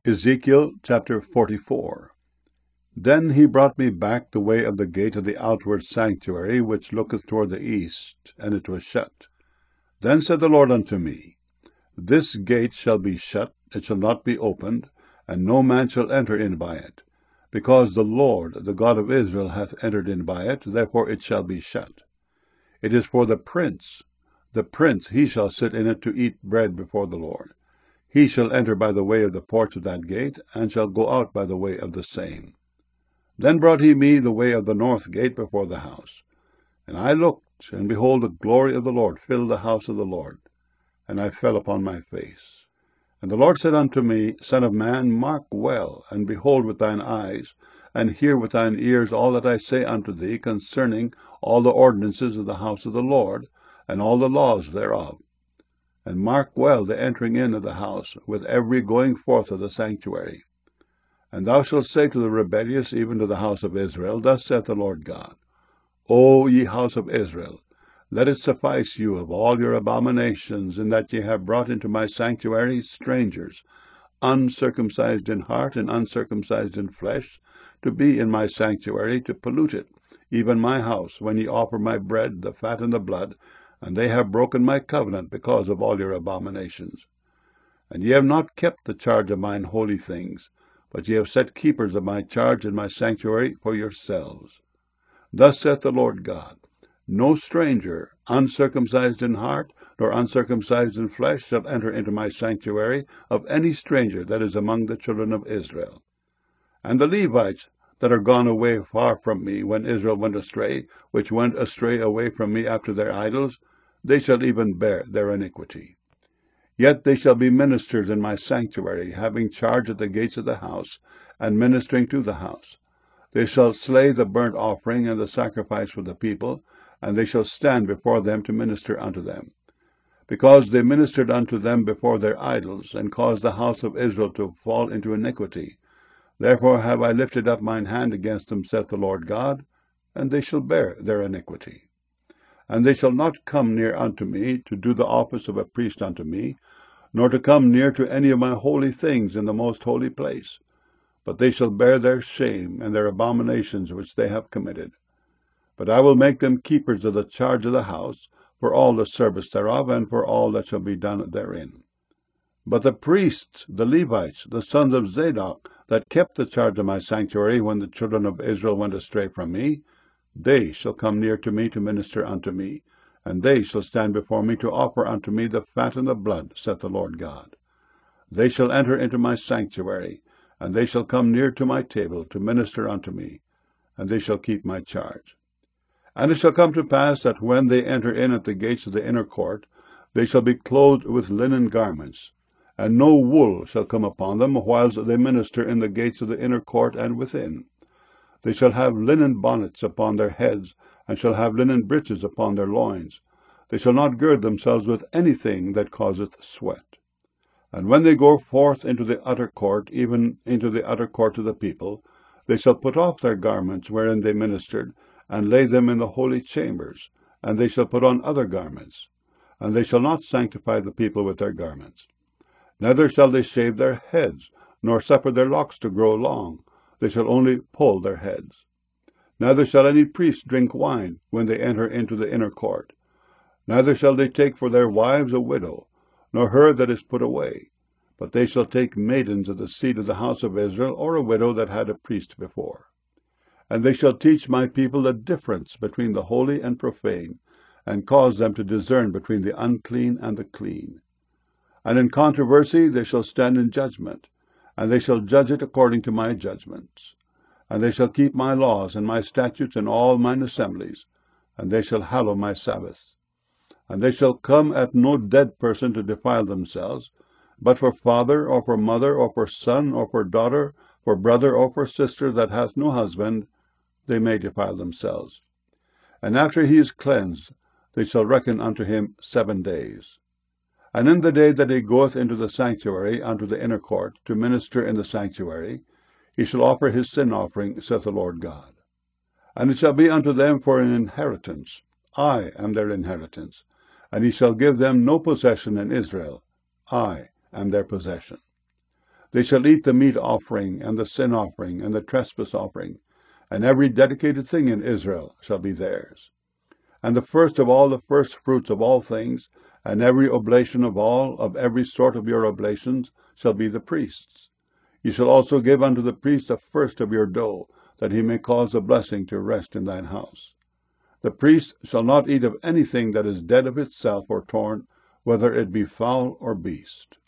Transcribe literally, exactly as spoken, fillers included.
Ezekiel chapter forty-four. Then he brought me back the way of the gate of the outward sanctuary, which looketh toward the east, and it was shut. Then said the Lord unto me, This gate shall be shut, it shall not be opened, and no man shall enter in by it. Because the Lord, the God of Israel, hath entered in by it, therefore it shall be shut. It is for the prince. The prince, he shall sit in it to eat bread before the Lord. He shall enter by the way of the porch of that gate, and shall go out by the way of the same. Then brought he me the way of the north gate before the house. And I looked, and behold, the glory of the Lord filled the house of the Lord. And I fell upon my face. And the Lord said unto me, Son of man, mark well, and behold with thine eyes, and hear with thine ears all that I say unto thee concerning all the ordinances of the house of the Lord, and all the laws thereof. And mark well the entering in of the house, with every going forth of the sanctuary. And thou shalt say to the rebellious, even to the house of Israel, Thus saith the Lord God, O ye house of Israel, let it suffice you of all your abominations, in that ye have brought into my sanctuary strangers, uncircumcised in heart and uncircumcised in flesh, to be in my sanctuary, to pollute it, even my house, when ye offer my bread, the fat and the blood, and they have broken my covenant because of all your abominations. And ye have not kept the charge of mine holy things, but ye have set keepers of my charge in my sanctuary for yourselves. Thus saith the Lord God, No stranger, uncircumcised in heart, nor uncircumcised in flesh, shall enter into my sanctuary of any stranger that is among the children of Israel. And the Levites that are gone away far from me, when Israel went astray, which went astray away from me after their idols, they shall even bear their iniquity. Yet they shall be ministers in my sanctuary, having charge at the gates of the house, and ministering to the house. They shall slay the burnt offering and the sacrifice for the people, and they shall stand before them to minister unto them. Because they ministered unto them before their idols, and caused the house of Israel to fall into iniquity. Therefore have I lifted up mine hand against them, saith the Lord God, and they shall bear their iniquity. And they shall not come near unto me, to do the office of a priest unto me, nor to come near to any of my holy things in the most holy place. But they shall bear their shame and their abominations which they have committed. But I will make them keepers of the charge of the house, for all the service thereof, and for all that shall be done therein. But the priests, the Levites, the sons of Zadok, that kept the charge of my sanctuary when the children of Israel went astray from me, they shall come near to me to minister unto me, and they shall stand before me to offer unto me the fat and the blood, saith the Lord God. They shall enter into my sanctuary, and they shall come near to my table to minister unto me, and they shall keep my charge. And it shall come to pass that when they enter in at the gates of the inner court, they shall be clothed with linen garments, and no wool shall come upon them, whilst they minister in the gates of the inner court and within. They shall have linen bonnets upon their heads, and shall have linen breeches upon their loins. They shall not gird themselves with anything that causeth sweat. And when they go forth into the utter court, even into the utter court of the people, they shall put off their garments wherein they ministered, and lay them in the holy chambers, and they shall put on other garments. And they shall not sanctify the people with their garments. Neither shall they shave their heads, nor suffer their locks to grow long. They shall only pull their heads. Neither shall any priest drink wine when they enter into the inner court. Neither shall they take for their wives a widow, nor her that is put away. But they shall take maidens of the seed of the house of Israel, or a widow that had a priest before. And they shall teach my people the difference between the holy and profane, and cause them to discern between the unclean and the clean. And in controversy they shall stand in judgment, and they shall judge it according to my judgments. And they shall keep my laws and my statutes in all mine assemblies, and they shall hallow my Sabbaths. And they shall come at no dead person to defile themselves, but for father, or for mother, or for son, or for daughter, for brother, or for sister that hath no husband, they may defile themselves. And after he is cleansed, they shall reckon unto him seven days. And in the day that he goeth into the sanctuary unto the inner court, to minister in the sanctuary, he shall offer his sin offering, saith the Lord God. And it shall be unto them for an inheritance. I am their inheritance. And he shall give them no possession in Israel. I am their possession. They shall eat the meat offering, and the sin offering, and the trespass offering, and every dedicated thing in Israel shall be theirs. And the first of all the first fruits of all things, and every oblation of all, of every sort of your oblations, shall be the priest's. You shall also give unto the priest the first of your dough, that he may cause the blessing to rest in thine house. The priest shall not eat of anything that is dead of itself or torn, whether it be fowl or beast.